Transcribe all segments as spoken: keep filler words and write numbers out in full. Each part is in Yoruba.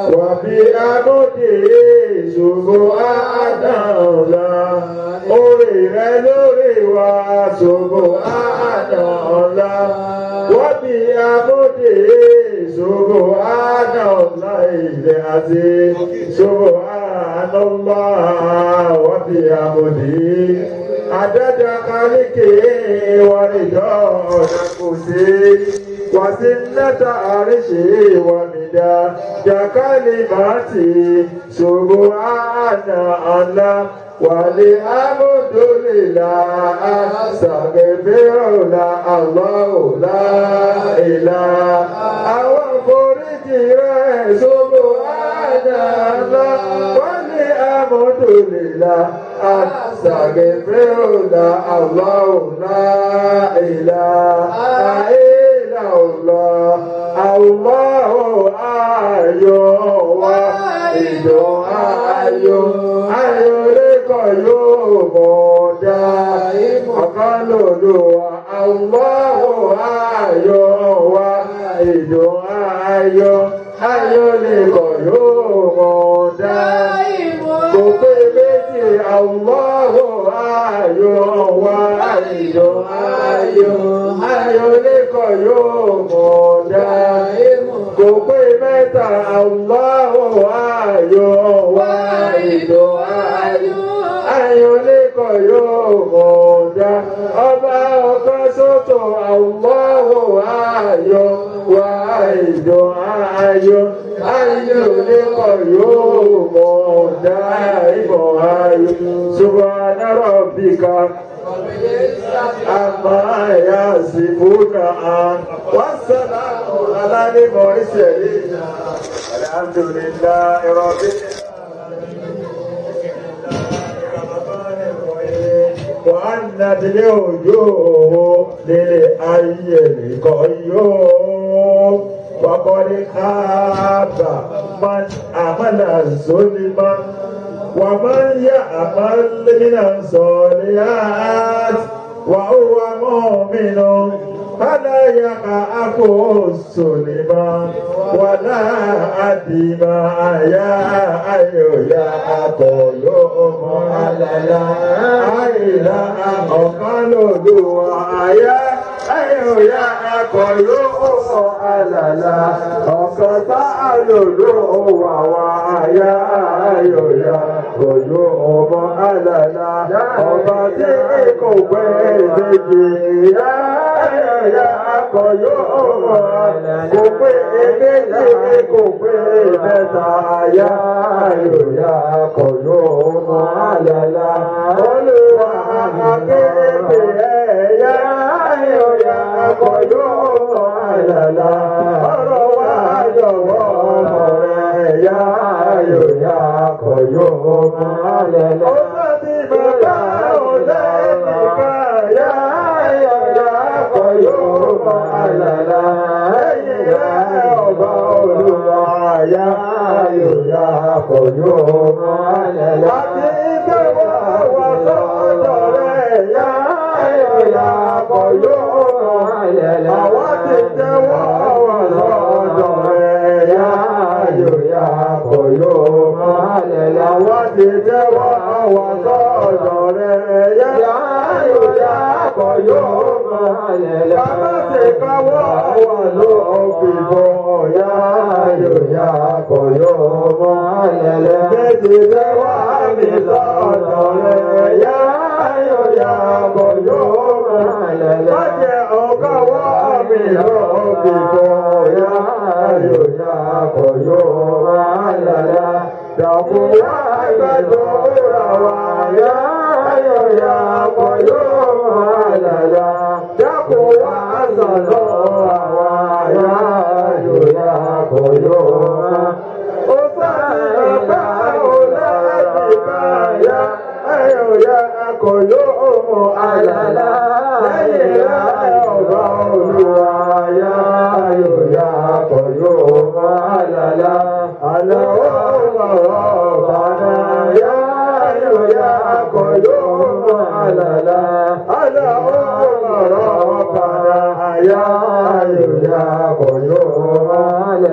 wàbí amóde ṣògo àádọ́ọ̀la orí rẹ lórí wa ṣògo àádọ́ọ̀la wàbí amóde ṣògo àádọ́ọ̀la ilẹ̀ àti ṣògo àádọ́ọ̀la wàbí amóde adada kalike wàlídọ́ ọ̀nà kò sí wàsílẹ̀tà àríṣe wàmìdá jàkálì màtì ṣògo àánà àlá wàlé amúdólélà àṣàgbẹ̀bẹ̀rọ̀là àlọ́ọ̀lá ìlà àwọn foríjì rẹ̀ ṣògo àánà àlá wàlé amúdólélà àṣàgbẹ̀bẹ̀rọ̀là àlọ́ọ̀lá ìlà àìlà ọ̀lá àwọ̀ ayọ̀ wá ìjọ ayọ̀ ayọ̀ lẹ́kọ̀ọ́ yóò mọ̀ dá ọ̀kan lòdò àwọ̀ ayọ̀ wá ìjọ ayọ̀ ayọ̀ lẹ́kọ̀ọ́ yóò mọ̀ dá kò pé méjì àwọ̀ ayọ̀ wá ìjọ ayọ̀ ayọ̀ lẹ́kọ̀ọ́ yóò mọ̀ dá kò pé mẹ́ta Allahu ayọ̀ wá ìlò ayọ̀ ayọ̀ lẹ́kọ̀ọ́ yóò mọ̀ dá ọba ọ̀kan ṣoṣo Allahu ayọ̀ wá ìlò ayọ̀ ayọ̀ lẹ́kọ̀ọ́ yóò mọ̀ dá ìmọ̀ ayọ̀ subhana rabbika amma yasifuna wassalamu ala al-mursalin alhamdulillahi rabbil alamin wa annat al-wujuh lil hayyil qayyum wa qad khaba man amala zulman ومن يعمل من الصالحات وهو مؤمن فلا يخاف الظلم ولا أديما يا أيها قلوب على لا إله إلا يا أيها قلوب على لا ọ̀kọ̀tàlólówó àwa ayá ayọ̀yà òjò ọmọ àlàlà ọba tí kò pẹ́ méjì yá ayọ̀yà akọ̀yọ́ ọmọ kò pé méjì kò pé mẹ́ta ayá ayọ̀yà akọ̀yọ́ ọmọ àlàlà olúwa akéde ẹ̀yà ayọ̀yà akọ̀yọ́ ọmọ àlàlà ọ̀rọ̀ wa jọ̀wọ́ ọmọ rẹ̀ yá ayọ̀ yá akọ̀yọ́ ọmọ àlẹ́lẹ́. ó bá ti bàbá ọ̀dà ẹnìkan yá ayọ̀ yá akọ̀yọ́ ọmọ àlẹ́lẹ́. ẹ̀yìn rẹ̀ ọba olúwa yá ayọ̀ yá akọ̀yọ́ ọmọ àlẹ́lẹ́. àti ìgbẹ́wọ̀ wà lọ́dọ̀ rẹ̀ yá ayọ̀ yá akọ̀yọ́ ọmọ àlẹ́lẹ́. àwa ti jẹ́wọ́ wà lọ́dọ̀ rẹ̀ yá ayọ̀ yá akọ̀yọ́ ọmọ àlẹ́lẹ́. àwa ti jẹ́wọ́ wà lọ́dọ̀ rẹ̀ yá ayọ̀ yá akọ̀yọ́ ọmọ àlẹ́lẹ́. bàbá ti káwọ́ wà lóògùn bọ̀ yá ayọ̀ yá akọ̀yọ́ ọmọ àlẹ́lẹ́. méjì jẹ́wọ́ mi lọ́dọ̀ rẹ̀ yá ayọ̀ yá akọ̀yọ́ ọmọ àlẹ́lẹ́. má jẹ́ ọ̀gá wá mi lóògùn bọ̀ yá ayọ̀ yá akọ̀yọ́ ọmọ àlẹ́lẹ́. dàbò wá gbẹ̀dọ̀ òrà wá yá ayọ̀ yá akọ̀yọ́ ọmọ àlẹ́lẹ́. dàbò wá sọ̀rọ̀ àwa yá ayọ̀ yá akọ̀yọ́ ọmọ. ó sáré bá ọ̀la ẹ̀dìbà yá ayọ̀ yá akọ̀yọ́ ọmọ àlẹ́lẹ́. lẹ́yìn rẹ̀ ọba olúwa yá ayọ̀ yá akọ̀yọ́ ọmọ àlẹ́lẹ́. àlọ́ ọ̀rọ̀ bàdà yá ayọ̀ yá akọ̀yọ́ ọmọ àlẹ́lẹ́. àlọ́ ọ̀rọ̀ bàdà yá ayọ̀ yá akọ̀yọ́ ọmọ àlẹ́lẹ́.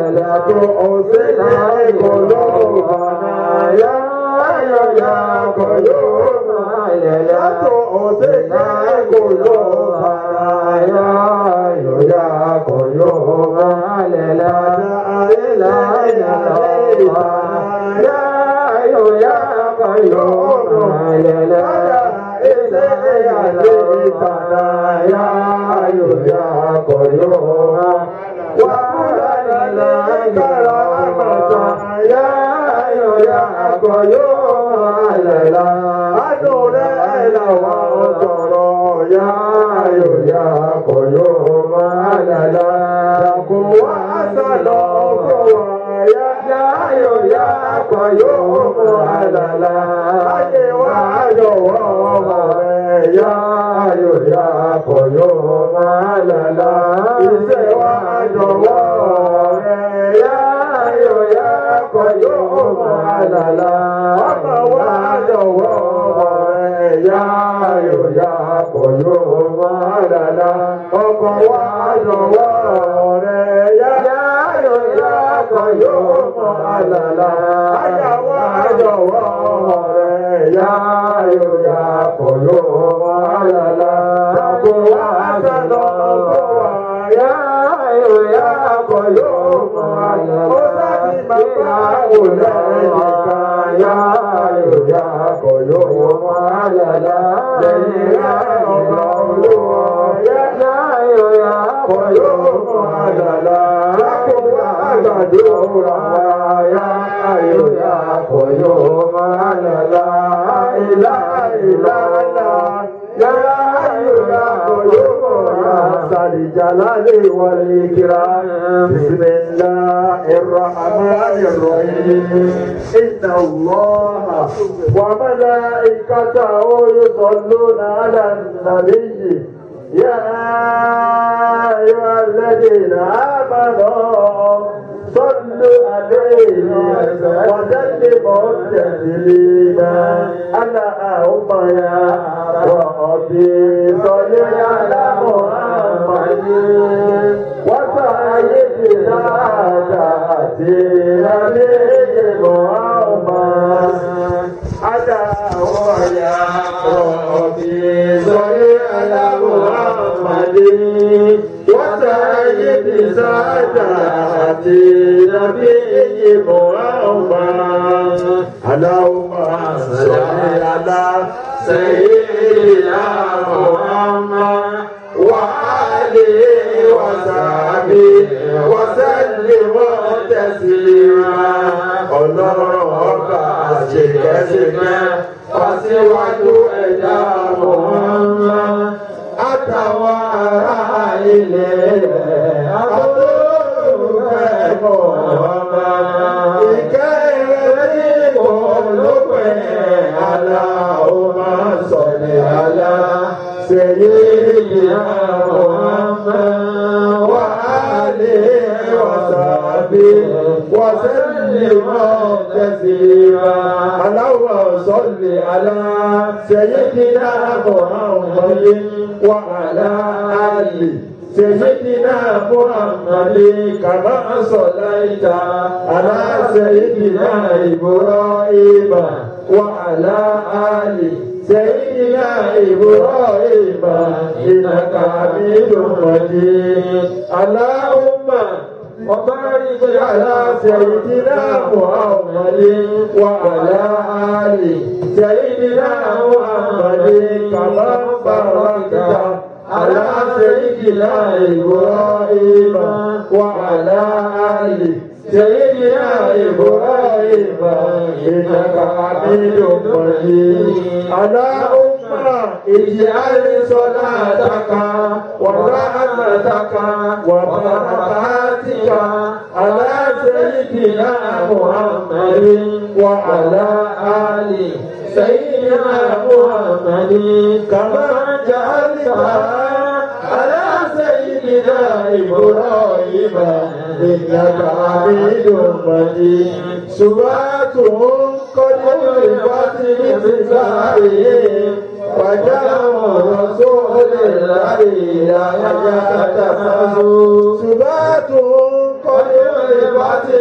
Subhatu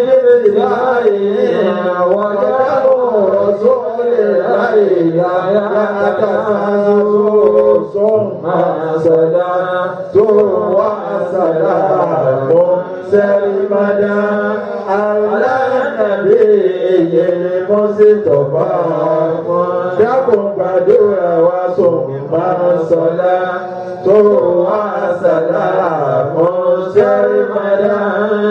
الله وجاه رسول الله يتسلسل ثم صلاة وسلام سرمدا على النبي المصطفى dákun gbàdúrà wa summa salatu wa salamu sẹ́rìmọ́dá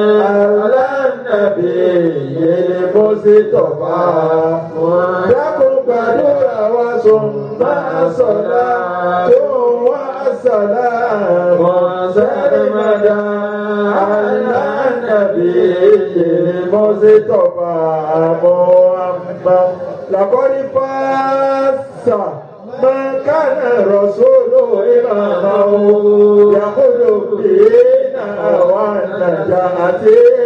alánàbíyil Mustafa. dákun gbàdúrà wa summa salatu wa salamu sẹ́rìmọ́dá alánàbíyil Mustafa Muhammad. لقد فاز من كان رسول إمامه يقول بنا والنجاة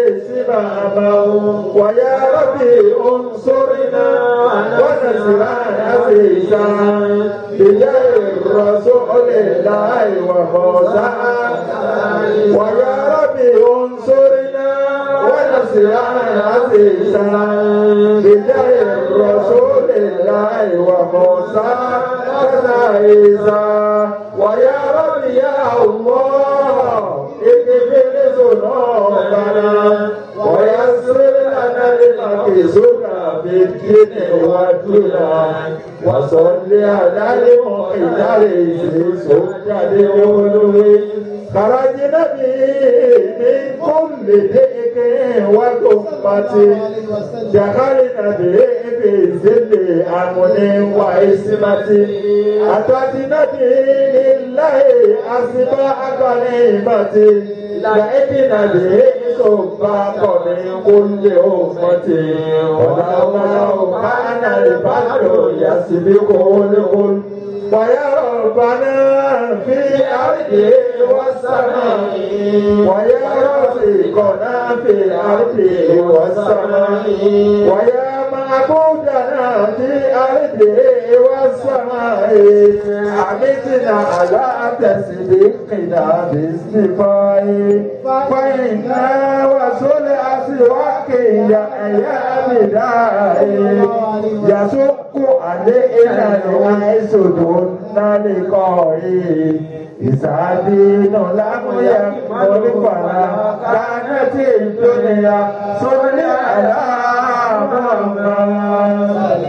سمامه ويا ربي انصرنا ونصرنا عزيزا بجاه رسول الله وموسى ويا ربي انصرنا ونصرنا عزيزا بجاه رسول الله وموسى كذا ويا رب يا الله اغفر ذنوبنا ويسر لنا المكسوك في الدين والدنيا وصل على المحيط سجد الولوي خرجنا به من كل ضيق وكفة دخلنا به في ظل أمن وعصمة أتتنا به لله أسباء غنيمة لقينا به سباق من كل أمة ولو كان البحر يسبقه الكل ويا ربنا في أرضه والسماء ويا رزقنا في أرضه والسماء ويا معبودنا في أرضه والسماء أمتنا على تصديقنا باصطفاء فإنا وصل أسواق يا بدائي يسوق علينا العيش دون لقائي إسعادين لم يكن فلا كانت الدنيا صل على محمد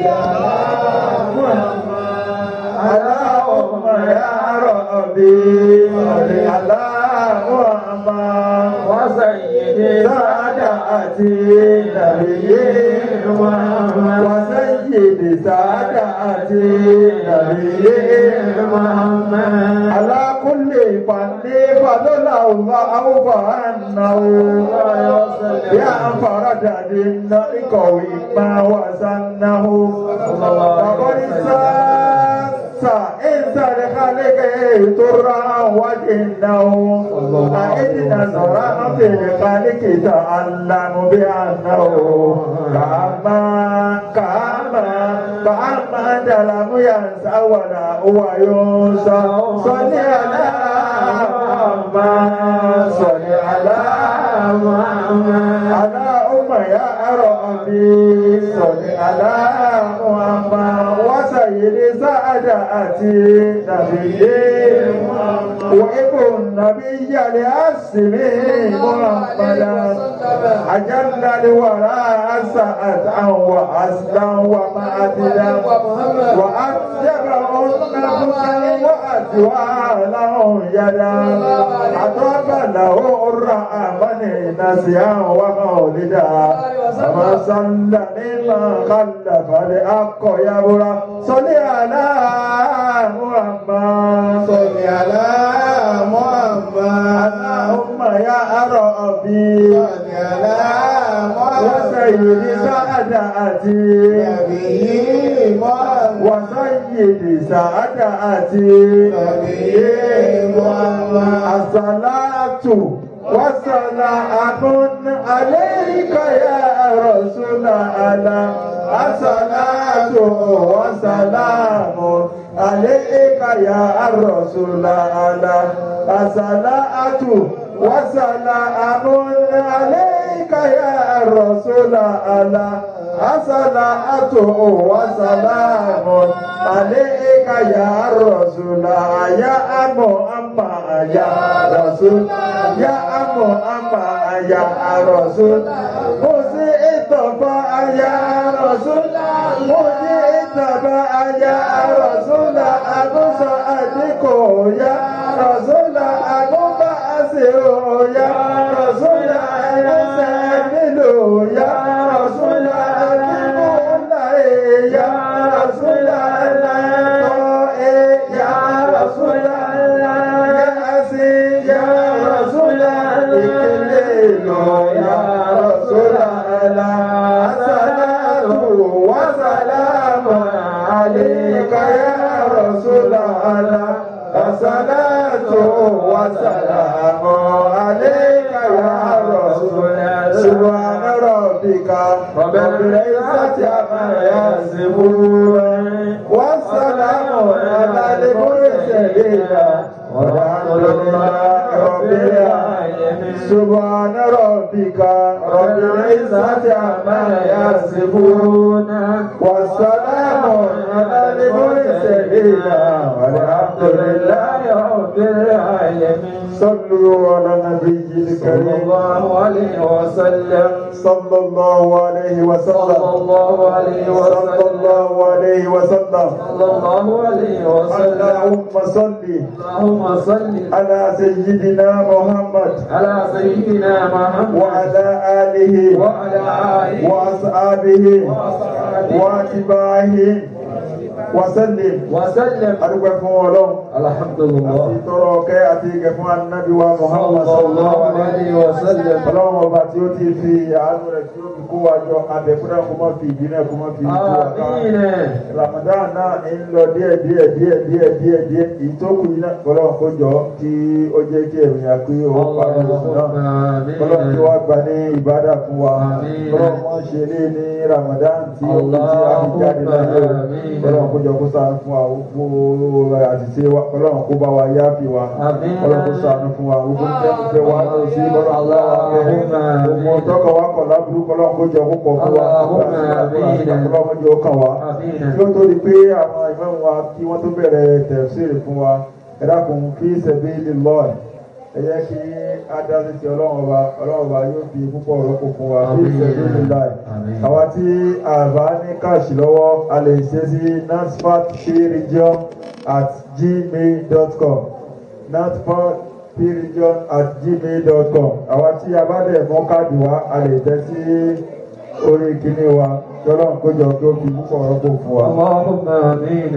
اللهم يا ربي صل على محمد وسيدي ساداتي نبي محمد وسيدي ساداتي نبي محمد على كل فن فضل الله فأنه يا فرد للنقوي ما وزنه فقد إنسان خالق ترى وجنه أئذ نظرا في الخالق تعلم بأنه كما كما فأما لم ينسى ولا هو ينسى صل على محمد صل على محمد على أم يا ربي صل على محمد وسيد سعادتي نبي وابن النبي لأسمي محمدا أجل الورى سعة وأسلا ومعدلا وأتبعوا النبوة وأجوالا يدا أطاب له الرحمن نسيا ومولدا فما صلى مما خلف الحق يبرا صل على محمد صل على محمد اللهم يا ربي صل على محمد وسيد سعادتي نبي محمد وسيد سعادتي نبي محمد الصلاة والسلام عليك يا رسول الله الصلاة والسلام عليك يا رسول الله الصلاة والسلام عليك يا رسول الله الصلاة والسلام عليك يا رسول يا محمد يا رسول يا محمد يا رسول مجيت يا رسول مجيت يا رسول أبو صادق يا رسول أبو باسر يا رسول أبو سامل يا رسول يا رسول الله يا رسول الله يا أسي يا رسول الله يا رسول الله الصلاة والسلام عليك يا رسول الله الصلاة والسلام عليك يا رسول الله سبحان ربك رب العزة عما يصفون والسلام على المرسلين والحمد لله رب العالمين سبحان ربك رب العزة عما يصفون والسلام على المرسلين والحمد لله رب العالمين صلوا على النبي الكريم صلى الله عليه وسلم صلى الله عليه وسلم صلى الله عليه وسلم صلى الله عليه وسلم صلى الله عليه وسلم اللهم صل اللهم صل على سيدنا محمد على سيدنا محمد وعلى آله وعلى آله وأصحابه وأتباعه وسلم وسلم الحمد لله ترك أتيك فان النبي محمد صلى الله عليه وسلم اللهم باتي في في عنو رسول كو اجو ابekura ko ma fi bina ko ma fi amin Ramadan na in lo díẹ̀ díẹ̀ díẹ̀ díẹ̀ díẹ̀ díẹ̀ itoku ina Ọlọ́run ko jọ tí ó jẹ́ kí ẹ̀mí akú ó parí Ramadan Ọlọ́run tí wá gbà ní ìbádà fún wa Ọlọ́run mo ṣe lé ní Ramadan tí ó ti àjáde láyé Ọlọ́run ko jọ kó ṣàánú fún wa gbogbo àṣìṣe wa Ọlọ́run kó bá wa yááfì wa Ọlọ́run kó ṣàánú fún wa gbogbo tẹ́ wa lọ sí Ọlọ́run gbogbo tọ́kọ̀ wa kọ̀ lábúrú Ọlọ́run kó jọ kó pọ̀ fún wa Ọlọ́run jọ kàn wá kí ó tó di pé àwọn ìmáàmù wa kí wọ́n tó bẹ̀rẹ̀ tẹ̀síìrì fún wa ẹ dákun fi sabilillah ẹ jẹ́ kí adásí ti Ọlọ́run ọba Ọlọ́run ọba yóò fi púpọ̀ rọ́pò fún wa fi sabilillah àwa tí àbá ní káàṣì lọ́wọ́ a lè ṣe sí nansfat region at gmail dot com nansfat region at gmail dot com àwa tí a bá dẹ̀ mọ́ káàdì wa a lè tẹ́ sí orí kíní wa Ọlọ́run kó jọ kí ó fi púpọ̀ rọ́pò fún wa. Allahumma amin.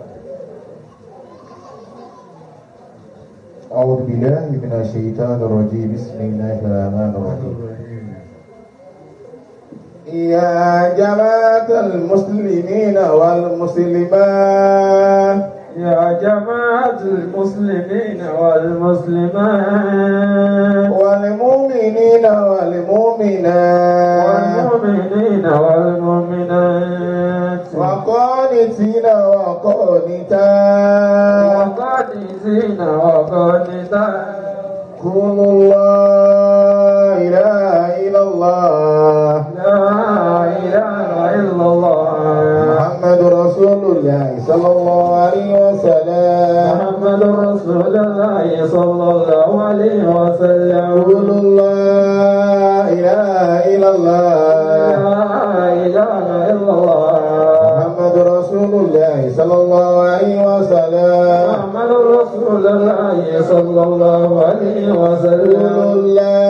أعوذ بالله من الشيطان الرجيم بسم الله الرحمن الرحيم يا جماعة المسلمين والمسلمات يا جماعة المسلمين والمسلمات والمؤمنين والمؤمنات والمؤمنين والمؤمنات وقانتين وقانتات وقانتين وقانتات قولوا لا إله إلا الله لا إله إلا الله محمد رسول الله صلى الله عليه وسلم محمد رسول الله صلى الله عليه وسلم قولوا لا إله إلا الله لا إله إلا الله محمد رسول الله صلى الله عليه وسلم محمد رسول الله صلى الله عليه وسلم قولوا لا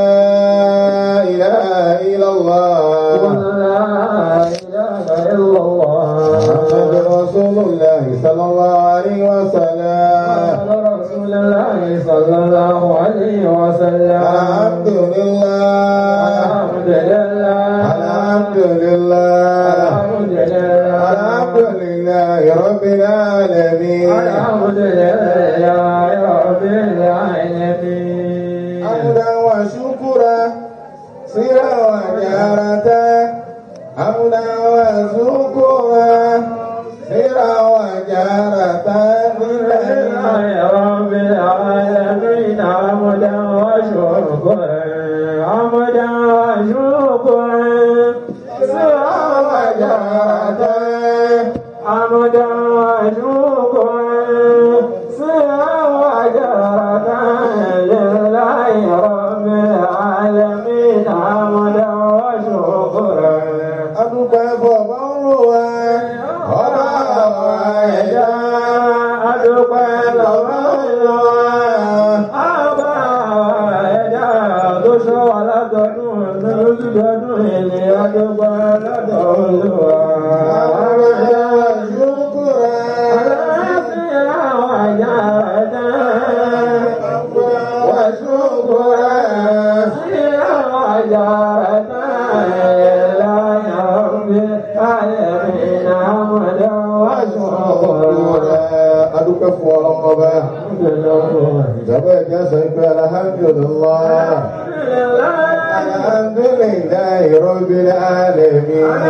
إله إلا الله لا إله إلا الله محمد رسول الله صلى الله عليه وسلم محمد رسول الله صلى الله عليه وسلم الحمد لله الحمد لله الحمد لله الحمد لله الحمد لله رب العالمين الحمد لله رب العالمين حمدا وشكرا سرا وجهرة حمدا وشكرا سرا وجهرة لله رب العالمين حمدا وشكرا حمدا ọdún lójúdọdún ilé adọ́gba lọ́dọ̀ Olúwa. Ṣùkúrà aláàfíà wáyà ẹ̀dá. Wà ṣùkúrà sí wáyà ẹ̀dá. Ẹ̀láyà ọ̀gbẹ́ ayẹ̀mí náà mọ̀dá wà ṣùkúrà. Adúpẹ́ fún ọlọ́mọ bá. Ìjọba ẹ̀jẹ̀ sọ pé alhamdulillah. Alhamdulillahi rabbil alamin.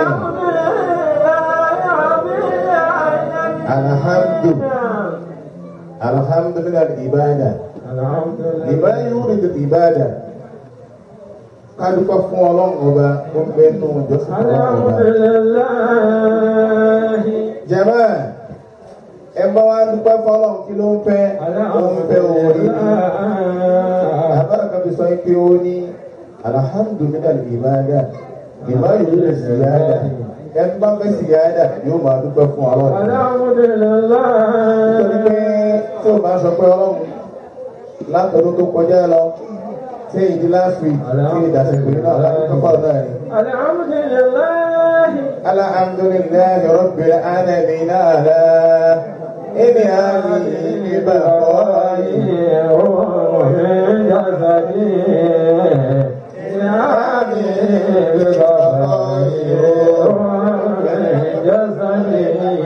Alhamdu. Alhamdu min al-ibadah. Lima yuridu al-ibadah. Ká dúpẹ́ fún ọlọ́run ọba ó ń bẹ nínú ìjọsìn ọlọ́run ọba. Jàmáà ẹ bá wa dúpẹ́ fọlọ́n kí ló ń fẹ́ ó ń fẹ́ orí ni àbárakàbí sọ pé ó ní alhamdulillahi ìbáadà ìbá yìí lè sì yáadà ẹ bá fẹ́ sì yáadà yóò máa dúpẹ́ fún ọlọ́run nítorí pé tí o bá sọ pé ọlọ́run látọ̀dún tó kọjá lọ tí ìdí last week tí ìdásẹ̀kùn náà láti kọ́kọ́ náà ni. alhamdulillahi alhamdulillahi rabbil alamin ala. إني آمين بقائي ومن جسدي آمين بقائي ومن جسدي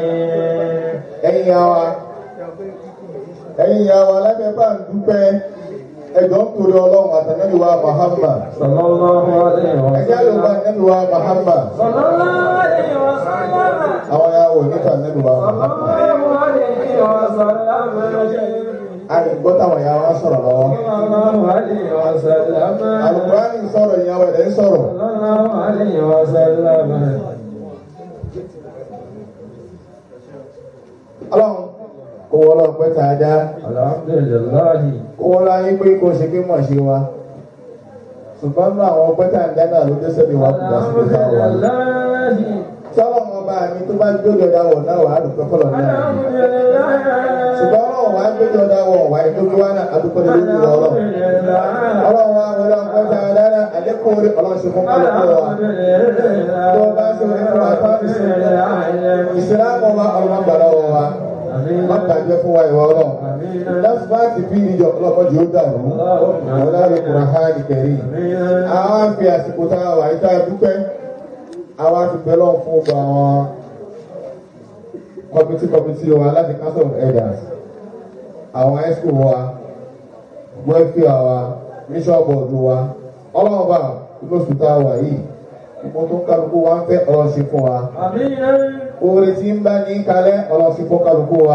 ẹ̀yin wa ẹ̀yin wa lábẹ́ bá ń dúpẹ́ ẹjọ́ ń torí ọlọ́run àtànẹ́bí wa Muhammad sallallahu alaihi wa sallam ẹjẹ́ ló bá nẹ́bí wa Muhammad sallallahu alaihi wa sallam àwọn ya wò nípa nẹ́bí wa Muhammad àgbẹ̀gbọ́ táwọn ìyá wa sọ̀rọ̀ lọ́wọ́. Al-Qur'ani sọ̀rọ̀ ìyàwó ẹ̀dẹ̀ sọ̀rọ̀. Ọlọ́run kò wọ́n lọ pẹ́ tá a dá. Kò wọ́n lọ ayé pé kò ṣe pé mọ̀ ṣe wa. Ṣùgbọ́n náà àwọn pẹ́ tá a dá náà ló dé sẹ́mi wa kò dá sí pé táwọn wà. Sọ́lọ́ wọn bá mi tó bá gbójú ọ̀dà wọ̀ náà wà á dùn pẹ́pẹ́ lọ náà. Ṣùgbọ́n ọlọ́run wà á gbójú ọ̀dà wọ̀ wà á gbójú wá náà adúpẹ́ lórí ìwọ ọlọ́run. Ọlọ́run wa wọlé ọgbọ́n tá a dáná àlékún orí ọlọ́run ṣe fún kálukú wa. Tó o bá ṣe orí fún wa tó a fi ṣe ìsìlámù wa ọlọ́run gbà lọ́wọ́ wa. Má bàjẹ́ fún wa ìwọ ọlọ́run. Láti bá ti bí ìjọ ọlọ́kọ̀ jù ó dàrú. Wọ́n lárí Kùránì kẹrí. Àwọn àfi àsìkò tá a wà yìí tá a dúpẹ́. Àwa ti bẹ̀ lọ́wọ́ fún ọgbà àwọn kọmitì kọmitì wa láti council of elders àwọn exco wa welfare wa mission board wa ọlọ́wọ́ bá lóṣù tá a wà yìí ìmọ̀ tó ń kálukú wa ń fẹ́ ọlọ́sìn fún wa. Oore tí ń bá ní kalẹ̀ ọlọ́sìn fún kálukú wa.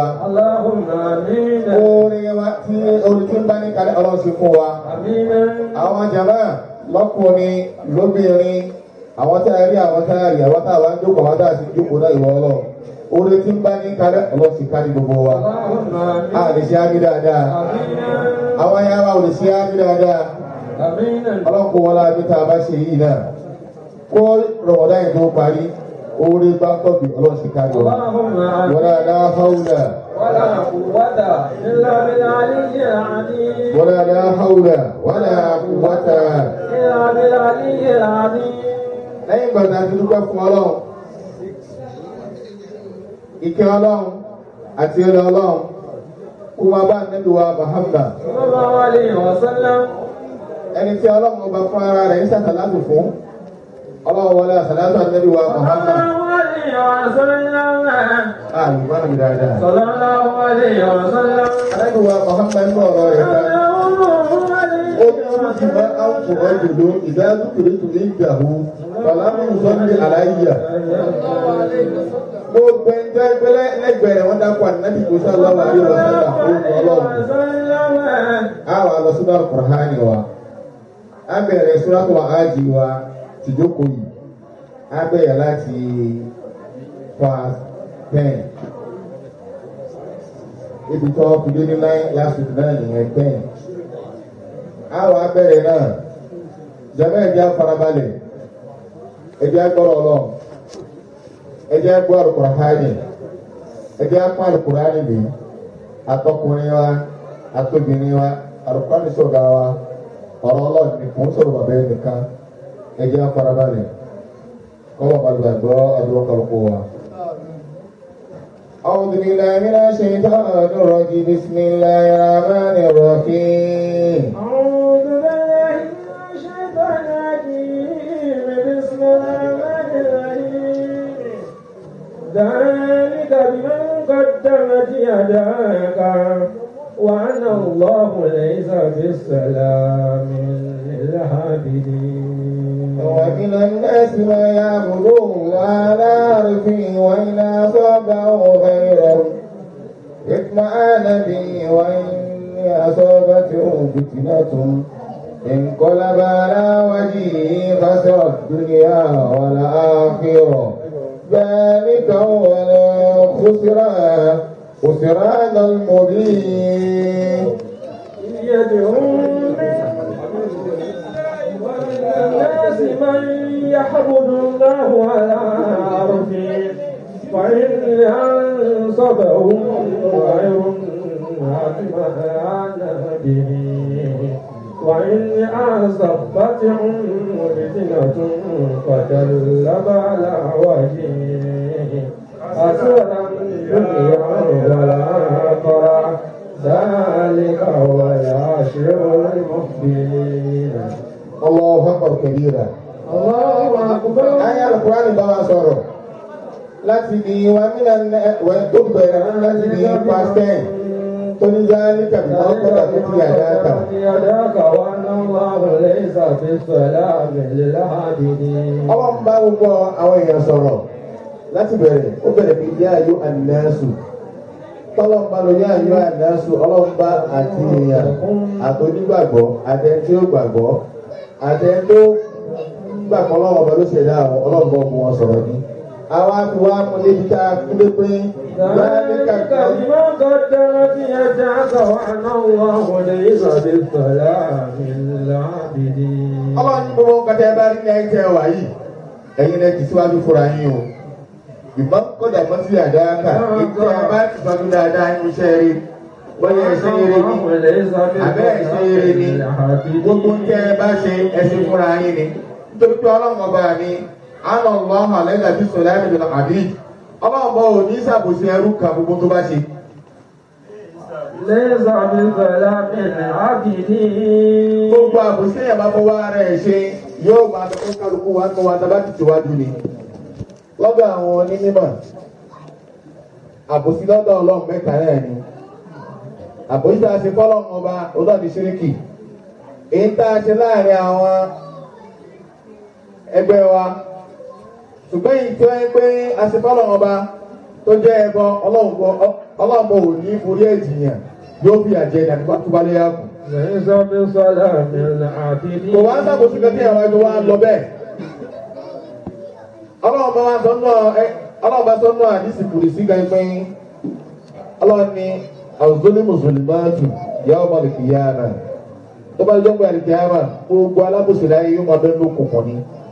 Oore tí ń bá ní kalẹ̀ ọlọ́sìn fún wa. Àwọn jàmá lọ́kùnrin lóbìnrin àwọn tá a rí àwọn tá a rí àwọn tá a wá ń jókòó àwọn tá a sì jókòó náà ìwọ ọlọ́run oore tí ń bá ní kalẹ̀ ọlọ́sìn ká ní gbogbo wa a lè ṣe ámì dáadáa àwọn ya wa ò lè ṣe ámì dáadáa ọlọ́kùn wọn láti tá a bá ṣe yìí náà kó rọ̀mọ̀dá yìí tó parí oore bá tọ́bi ọlọ́sìn ká ní wa wala la hawla wala quwwata illa billahi al-aliyyil wala la hawla wala quwwata illa billahi al-aliyyil. Lẹ́yìn gbọ̀dá ti dúpẹ́ fún ọlọ́run ìkẹ́ ọlọ́run àti ẹlẹ́ ọlọ́run kó máa bá nẹ́bí wa Muhammad sallallahu alaihi wa sallam ẹni tí ọlọ́run ọba fún ara rẹ̀ ń sàtàlátù fún ọlọ́run wọlé àsàlátù nẹ́bí wa Muhammad àlùmọ́nà mi dáadáa sallallahu alaihi wa sallam nẹ́bí wa Muhammad ń bọ̀ ọ̀rọ̀ rẹ̀ ká ojú ma an fọwọ́ jùlọ ìdádúkùrẹ́ tó ní ìgbàhú fàlámù sọ́ndé aláyíyà gbogbo ẹjọ́ ẹgbẹ́lẹ́ lẹ́gbẹ̀rẹ̀ wọ́n dákọ̀ ànábì kò sá lọ́wọ́ àríwá sọ́dà fún ọlọ́run àwọn alọ́sọ́dà Kùránì wa a bẹ̀rẹ̀ suratul Hajj wa tìjókòó yìí a bẹ̀rẹ̀ láti verse ten ibi tó fi dé ní nine last week náà nìyẹn ten àwọn abẹ́rẹ́ náà jẹ́mẹ́ ẹ̀jẹ̀ afarabalẹ̀ ẹ̀jẹ̀ agbọ́rọ̀ ọlọ́run ẹ̀jẹ̀ agbọ́ Al-Qur'ani ẹ̀jẹ̀ apá Al-Qur'ani bì atọ́kùnrin wa atọ́bìnrin wa Al-Qur'ani sọ̀gá wa ọ̀rọ̀ ọlọ́run nìkan sọ̀rọ̀ bàbá ẹ̀ nìkan ẹ jẹ́ á farabalẹ̀ kọ́lọ̀ balùwẹ̀ gbọ́ àdúrà kọlùkù wa. أعوذ بالله من الشيطان الرجيم بسم الله الرحمن الرحيم أعوذ بالله من الشيطان الرجيم بسم الله الرحمن الرحيم ذلك بمن قدمت يداك وأن الله ليس بالسلام للعابدين ومن الناس ما يعبد الله على عرفه وإن أصابه خيرا اطمأن به وإن أصابته فتنة انقلب على وجهه خسر الدنيا والآخرة ذلك هو الخسران خسران المبين يدعون الناس من يحمد الله على عرفه فإن أنصبهم خير اطمأن به وإن أصبتهم فتنة انقلب على وجهه خسر الدنيا والآخرة ذلك هو العشر المخبرين الله أكبر كبيرا. الله أكبر. آية القرآن بما صار. láti di wa mílíọ̀nù wẹ̀ tó bẹ̀rẹ̀ láti di past ten tó ní jáde kàbí wọn kọ́dà tó ti yàrá kà. ọlọ́run bá gbogbo àwọn èèyàn sọ̀rọ̀ láti bẹ̀rẹ̀ ó bẹ̀rẹ̀ bí yá ayọ́ ànínáṣù tọ́lọ́mbà ló yá ayọ́ ànínáṣù ọlọ́mbà àti èèyàn àtònígbàgbọ́ àtẹ̀ntí ó gbàgbọ́ àtẹ̀ntó gbàgbọ́ ọlọ́run ọba ló ṣẹ̀dá àwọn ọlọ́run bọ́ fún wọn sọ̀rọ̀ ní. àwa fi wá mú lébi tá a fi lé pé láàrin kàkà. ìmọ̀ kọ́tà tí ẹ jẹ́ àkàwọ́ àná wọn wọlé ìsọ̀dé sọ̀lá mi lábìdí. ọlọ́run ní gbogbo nǹkan tẹ́ ẹ bá rí ní ẹ̀jẹ̀ wà yìí ẹ̀yin lẹ ti síwájú fúnra yín o. ìbọn kọ́dà mọ́ sí àdáyàkà ètò àbá ti sọ́jú dáadáa ní iṣẹ́ rí bóyá ẹ̀ṣẹ́ eré ní abẹ́ ẹ̀ṣẹ́ eré ní gbogbo ń tẹ́ ẹ bá ṣe ẹ̀ṣẹ̀ fúnra yín ni nítorí pé ọlọ́run ọba mi àná ọlọ́run àlẹ́gà tí sọ̀rọ̀ láti bẹ̀rẹ̀ àbí ọlọ́run bọ̀ ò ní ṣàbòsí ẹrú kan gbogbo tó bá ṣe. lẹ́sà mi fẹ̀lá mi àbìdí. gbogbo àbòsí ẹ̀ bá fọwọ́ ara ẹ̀ ṣe yóò máa lọ fún kálukú wa tó wa tábà ti tìwájú ni. lọ́dọ̀ àwọn onímọ̀ àbòsí lọ́dọ̀ ọlọ́run mẹ́ta náà ni àbòsí tá a ṣe fọ́lọ́run ọba olóòdì ṣíríkì èyí tá a ṣe láàrin àwọn ẹgbẹ́ wa ṣùgbọ́n èyí tó ẹ pé a ṣe fọ́lọ́run ọba tó jẹ́ ẹbọ ọlọ́run bọ̀ ò ní forí ẹ̀jìyàn yóò fi àjẹ ìdàgbà tó bá lé yàgò. kò wá sábòsí kan tí àwọn ẹgbẹ́ wa lọ bẹ́ẹ̀ ọlọ́run bá wá sọ náà ọlọ́run bá sọ náà àdìsí kùrì sí gan pé ọlọ́run ní àwùjọ́lé mùsùlùmí máa tù yàwó máa lè kìí yára tó bá jọ́ pé àlìkìí yára gbogbo alábòsí láyé yóò máa bẹ́ẹ̀ ló kùnkùn ni